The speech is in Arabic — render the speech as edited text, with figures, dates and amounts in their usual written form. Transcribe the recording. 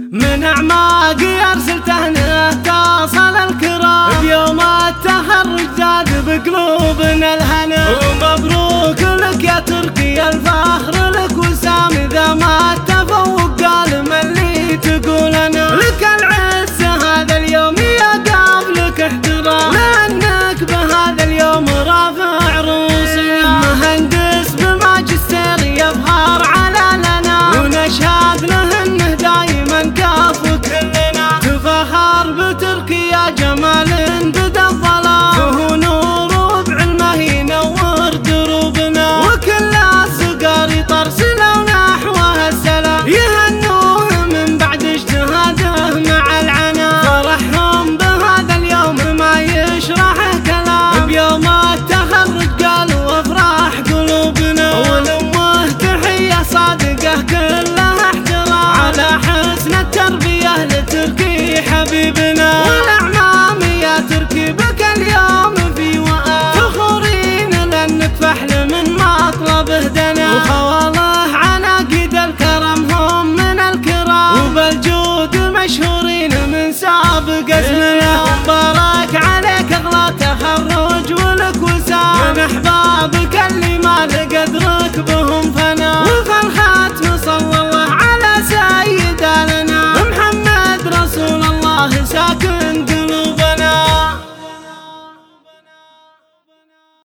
من أعماقي أرسل تهنئة تصل الكرام بيوم التخرج زاد بقلوبنا الهنا، ومبروك لك يا تركي الفخر لك وسام، إذا ما التفوق قال من اللي تقول أنا لك العز هذا اليوم يقف لك احترام، لأنك بهذا اليوم رافع روسنا، مهندس بماجستير يظهر على لنا، ونشهد له انه دايما كاف كلنا، تفخر بتركي يا جمال بدا الظلام، وهو نور بعلمه ينور دروبنا، وكل الصقر يطرسلوا نحوه السلام، يهنوه من بعد اجتهاده مع العنا، فرحهم بهذا اليوم ما يشرح كلام، بيوم التخرج قالوا افراح قلوبنا، ولامه تحيه صادقه كلها احترام، على حسن التربيه لتركي حبيبنا، والاعمام يا تركي بك اليوم في وئام، فخورين لانك فحل من مطلبه دنا، وخواله عناقيد الكرم هم من الكرام، وبالجود مشهورين من سابق اسمنا، مبارك عليك اغلى تخرج ولك وسام، من احبابك اللي ما لقدر